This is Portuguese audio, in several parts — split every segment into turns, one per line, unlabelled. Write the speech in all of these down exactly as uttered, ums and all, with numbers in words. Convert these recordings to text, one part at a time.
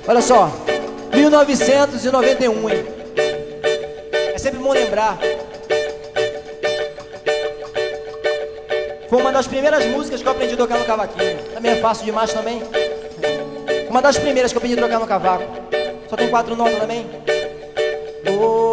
Olha só, mil novecentos e noventa e um, hein? É sempre bom lembrar. Foi uma das primeiras músicas que eu aprendi a tocar no cavaquinho. Também é fácil demais também. Uma das primeiras que eu aprendi a tocar no cavaco. Só tem quatro notas também. Oh,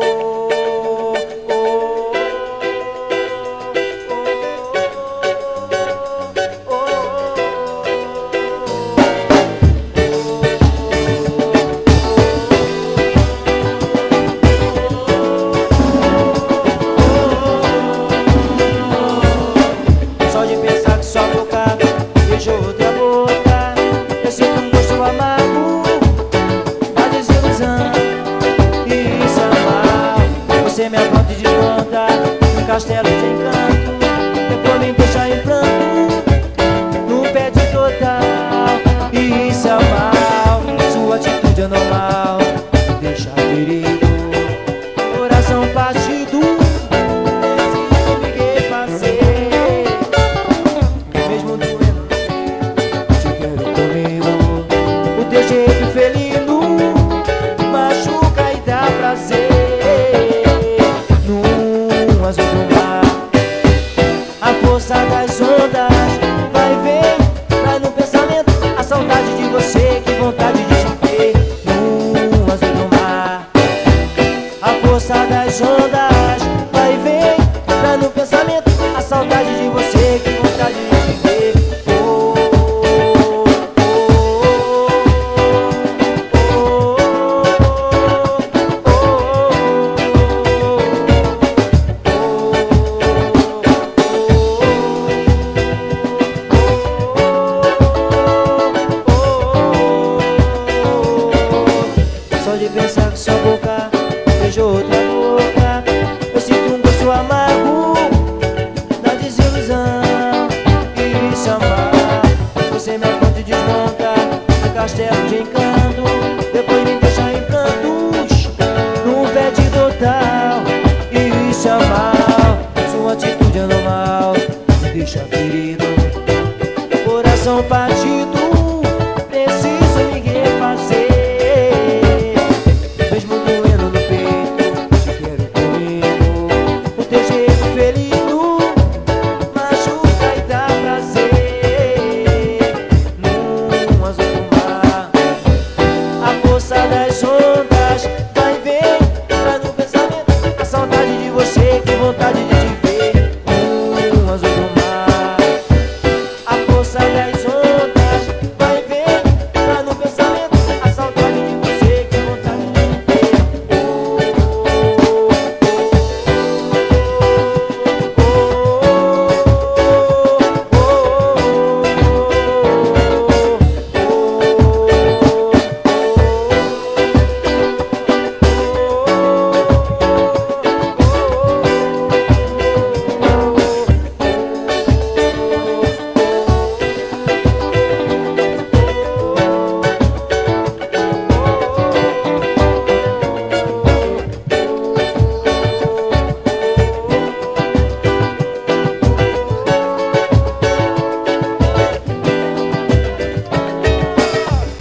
você me aponta e desconta um castelo de encanto, depois me deixa em pranto, não pede total. E isso é mal, sua atitude é normal, deixa ferido, coração partido, preciso me refazer, mesmo doendo, te quero comigo, o teu jeito felino machuca e dá prazer. A força das ondas vai e vem, vai no pensamento, a saudade de você, que vontade de te ver no azul do mar. A força das ondas vai e vem, vai no pensamento, a saudade de você, que vontade de te ver. Oh, oh, oh, oh, só de pensar que sua boca beijou outra boca, eu sinto um gosto amargo da desilusão. E isso é amar, você me aponta e desmonta um castelo de encanto, depois me deixa em prantos, num pé de total. E isso é amar, sua atitude é normal, me deixa ferido, coração partido, preciso me refazer. A força das ondas